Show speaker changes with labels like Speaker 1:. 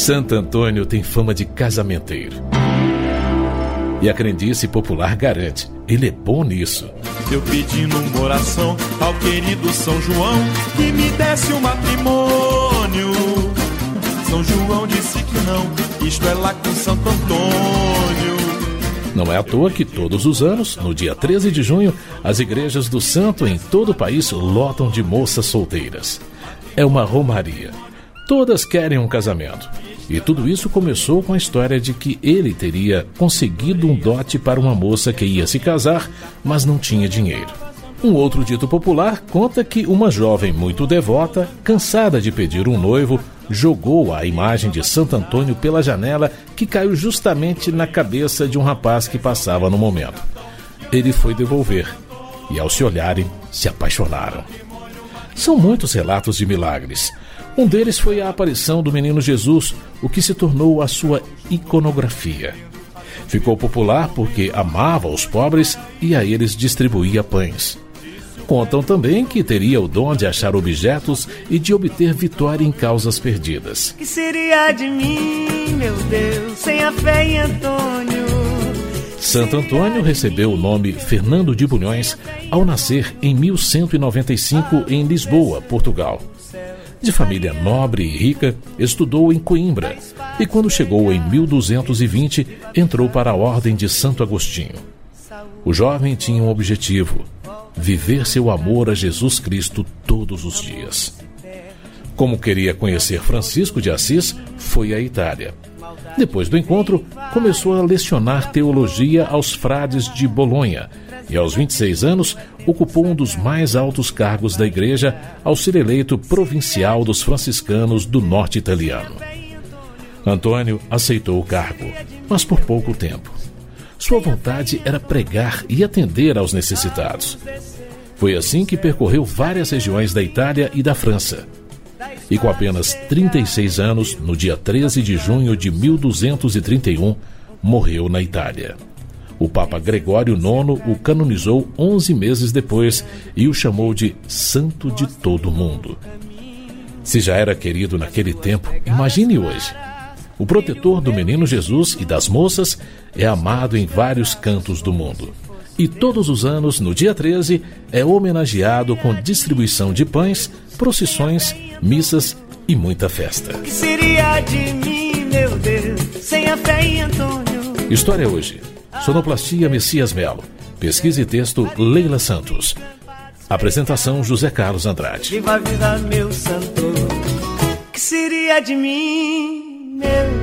Speaker 1: Santo Antônio tem fama de casamenteiro. E a crendice popular garante, ele é bom nisso.
Speaker 2: Eu pedi numa oração ao querido São João que me desse um matrimônio. São João disse que não, isto é lá com Santo Antônio.
Speaker 1: Não é à toa que todos os anos, no dia 13 de junho, as igrejas do santo em todo o país lotam de moças solteiras. É uma romaria. Todas querem um casamento. E tudo isso começou com a história de que ele teria conseguido um dote para uma moça que ia se casar, mas não tinha dinheiro. Um outro dito popular conta que uma jovem muito devota, cansada de pedir um noivo, jogou a imagem de Santo Antônio pela janela que caiu justamente na cabeça de um rapaz que passava no momento. Ele foi devolver e, ao se olharem, se apaixonaram. São muitos relatos de milagres. Um deles foi a aparição do menino Jesus, o que se tornou a sua iconografia. Ficou popular porque amava os pobres e a eles distribuía pães. Contam também que teria o dom de achar objetos e de obter vitória em causas perdidas.
Speaker 3: Que seria de mim, meu Deus, sem a fé em Antônio?
Speaker 1: Santo Antônio recebeu o nome Fernando de Bulhões ao nascer em 1195 em Lisboa, Portugal. De família nobre e rica, estudou em Coimbra e, quando chegou em 1220, entrou para a Ordem de Santo Agostinho. O jovem tinha um objetivo: viver seu amor a Jesus Cristo todos os dias. Como queria conhecer Francisco de Assis, foi à Itália. Depois do encontro, começou a lecionar teologia aos frades de Bolonha e, aos 26 anos, ocupou um dos mais altos cargos da igreja ao ser eleito provincial dos franciscanos do norte italiano. Antônio aceitou o cargo, mas por pouco tempo. Sua vontade era pregar e atender aos necessitados. Foi assim que percorreu várias regiões da Itália e da França. E com apenas 36 anos, no dia 13 de junho de 1231, morreu na Itália. O Papa Gregório IX o canonizou 11 meses depois e o chamou de Santo de todo o mundo. Se já era querido naquele tempo, imagine hoje. O protetor do menino Jesus e das moças é amado em vários cantos do mundo. E todos os anos, no dia 13, é homenageado com distribuição de pães, procissões, missas e muita festa.
Speaker 3: Que seria de mim, meu Deus, sem a fé em Antônio?
Speaker 1: História hoje. Sonoplastia Messias Melo. Pesquisa e texto Leila Santos. Apresentação José Carlos Andrade.
Speaker 3: Viva a vida, meu santo. Que seria de mim, meu